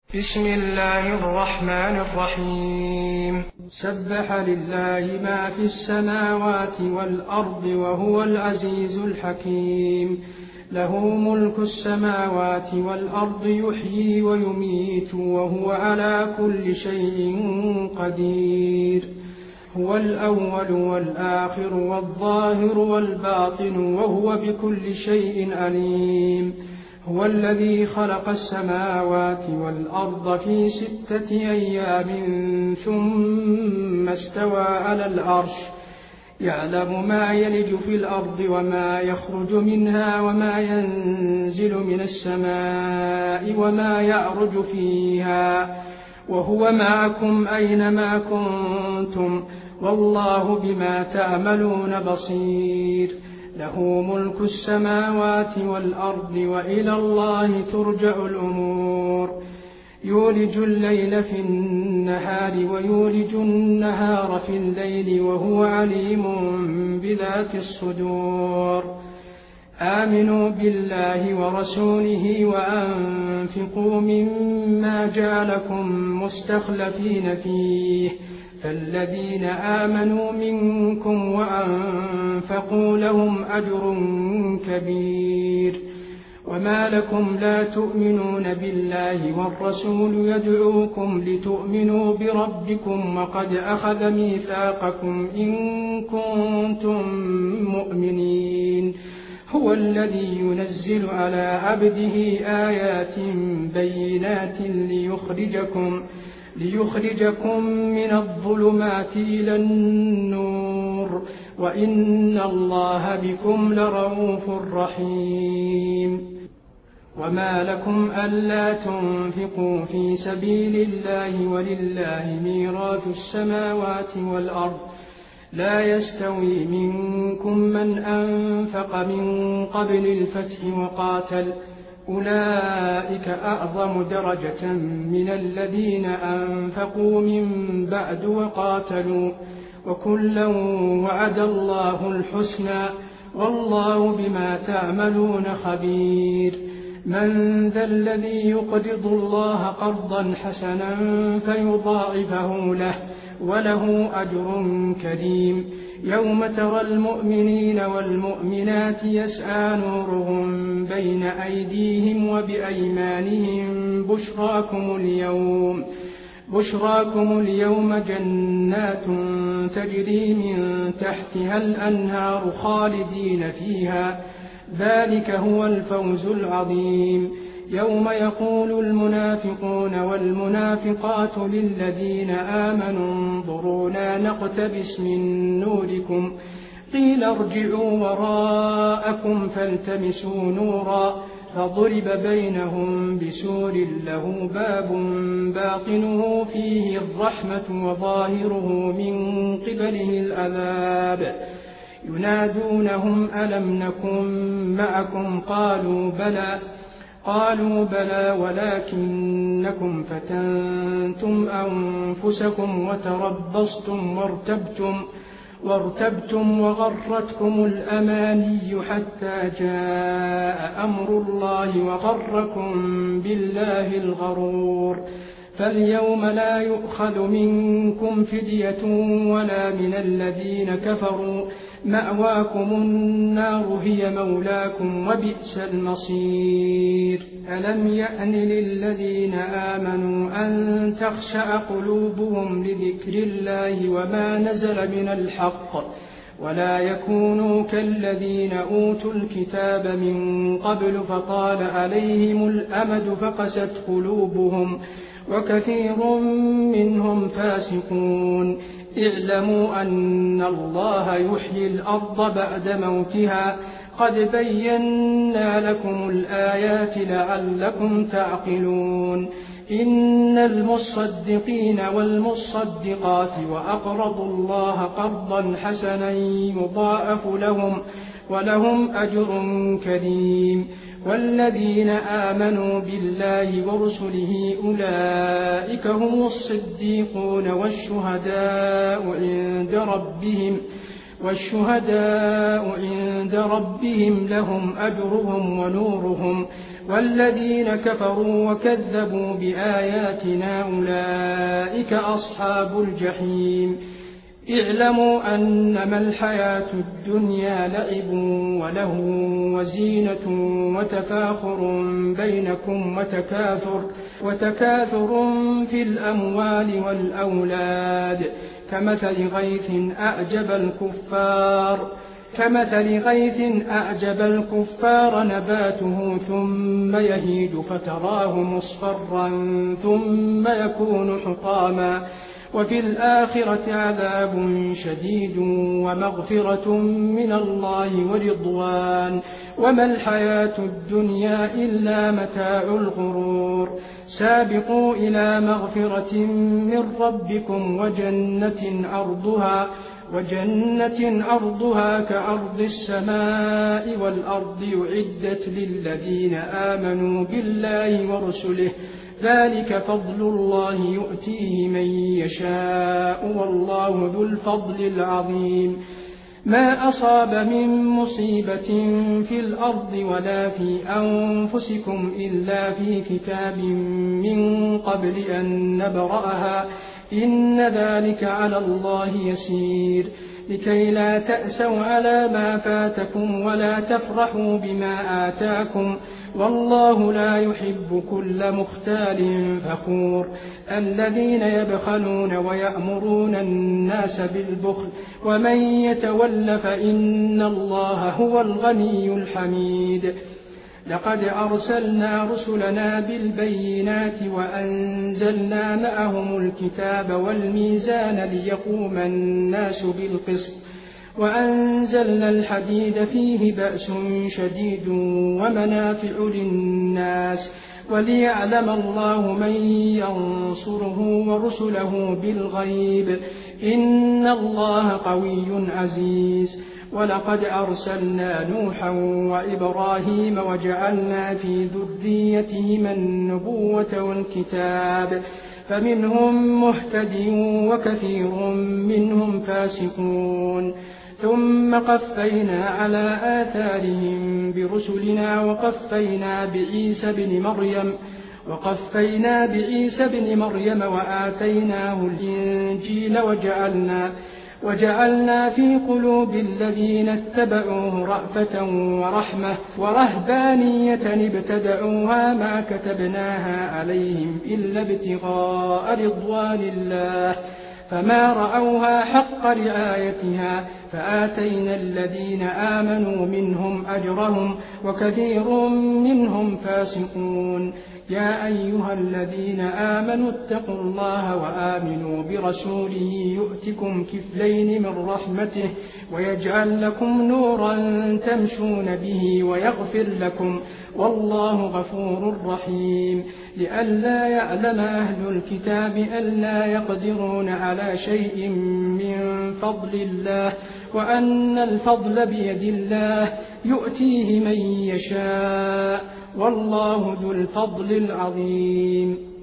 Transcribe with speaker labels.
Speaker 1: بسم الله الرحمن الرحيم. سبح لله ما في السماوات والأرض وهو العزيز الحكيم. له ملك السماوات والأرض يحيي ويميت وهو على كل شيء قدير. هو الأول والآخر والظاهر والباطن وهو بكل شيء عليم. هو الذي خلق السماوات والأرض في 6 أيام ثم استوى على العرش يعلم ما يلج في الأرض وما يخرج منها وما ينزل من السماء وما يعرج فيها وهو معكم أينما كنتم والله بما تعملون بصير. له ملك السماوات والأرض وإلى الله ترجع الأمور. يولج الليل في النهار ويولج النهار في الليل وهو عليم بذات الصدور. آمنوا بالله ورسوله وأنفقوا مما جعلكم مستخلفين فيه فالذين آمنوا منكم وأنفقوا لهم أجر كبير. وما لكم لا تؤمنون بالله والرسول يدعوكم لتؤمنوا بربكم وقد أخذ ميثاقكم إن كنتم مؤمنين. هو الذي ينزل على عبده آيات بينات ليخرجكم من الظلمات إلى النور وإن الله بكم لرؤوف رحيم. وما لكم ألا تنفقوا في سبيل الله ولله ميراث السماوات والأرض لا يستوي منكم من أنفق من قبل الفتح وقاتل أولئك أعظم درجة من الذين أنفقوا من بعد وقاتلوا وكلا وعد الله الحسنى والله بما تعملون خبير. من ذا الذي يقرض الله قرضا حسنا فيضاعفه له وله أجر كريم. يوم ترى المؤمنين والمؤمنات يسعى نورهم بين أيديهم وبأيمانهم بشراكم اليوم جنات تجري من تحتها الأنهار خالدين فيها ذلك هو الفوز العظيم. يوم يقول المنافقون والمنافقات للذين آمنوا انظرونا نقتبس من نوركم قيل ارجعوا وراءكم فالتمسوا نورا فضرب بينهم بسور له باب باطنه فيه الرحمة وظاهره من قبله العذاب. ينادونهم ألم نكن معكم قالوا بلى ولكنكم فتنتم أنفسكم وارتبتم وغرتكم الأماني حتى جاء أمر الله وغركم بالله الغرور. فاليوم لا يؤخذ منكم فدية ولا من الذين كفروا مأواكم النار هي مولاكم وبئس المصير. ألم يأن للذين آمنوا أن تخشع قلوبهم لذكر الله وما نزل من الحق ولا يكونوا كالذين أوتوا الكتاب من قبل فطال عليهم الأمد فقست قلوبهم وكثير منهم فاسقون. اعلموا أن الله يحيي الأرض بعد موتها قد بينا لكم الآيات لعلكم تعقلون. إن المصدقين والمصدقات وأقرضوا الله قرضا حسنا يضاعف لهم ولهم أجر كريم. والذين آمنوا بالله ورسله أولئك هم الصديقون والشهداء عند ربهم لهم أجرهم والذين كفروا وكذبوا بآياتنا أولئك أصحاب الجحيم اعلموا أنما الحياة الدنيا لعب وله وزينة وتفاخر بينكم وتكاثر في الأموال والأولاد كمثل غيث أعجب الكفار نباته ثم يهيج فتراه مصفرا ثم يكون حطاما وفي الآخرة عذاب شديد ومغفرة من الله ورضوان وما الحياة الدنيا إلا متاع الغرور سابقوا إلى مغفرة من ربكم وجنة عرضها كعرض السماء والأرض أعدت للذين آمنوا بالله ورسله ذلك فضل الله يؤتيه من يشاء والله ذو الفضل العظيم ما أصاب من مصيبة في الأرض ولا في أنفسكم إلا في كتاب من قبل أن نبرأها إن ذلك على الله يسير لكي لا تأسوا على ما فاتكم ولا تفرحوا بما آتاكم والله لا يحب كل مختال فخور الذين يبخلون ويأمرون الناس بالبخل ومن يتول فإن الله هو الغني الحميد لقد أرسلنا رسلنا بالبينات وأنزلنا معهم الكتاب والميزان ليقوم الناس بالقسط وأنزلنا الحديد فيه بأس شديد ومنافع للناس وليعلم الله من ينصره ورسله بالغيب إن الله قوي عزيز ولقد أرسلنا نوحا وإبراهيم وجعلنا في ذريتهما النبوة والكتاب فمنهم مهتد وكثير منهم فاسقون ثم قفينا على آثارهم برسلنا وقفينا بعيسى بن مريم وآتيناه الإنجيل وجعلنا في قلوب الذين اتبعوه رأفة ورحمة ورهبانية ابتدعوها ما كتبناها عليهم إلا ابتغاء رضوان الله فما رأوها حق رعايتها فآتينا الذين آمنوا منهم أجرهم وكثير منهم فاسقون يا أيها الذين آمنوا اتقوا الله وآمنوا برسوله يؤتكم كفلين من رحمته ويجعل لكم نورا تمشون به ويغفر لكم والله غفور رحيم لئلا يعلم أهل الكتاب ألا يقدرون على شيء من فضل الله وأن الفضل بيد الله يؤتيه من يشاء والله ذو الفضل العظيم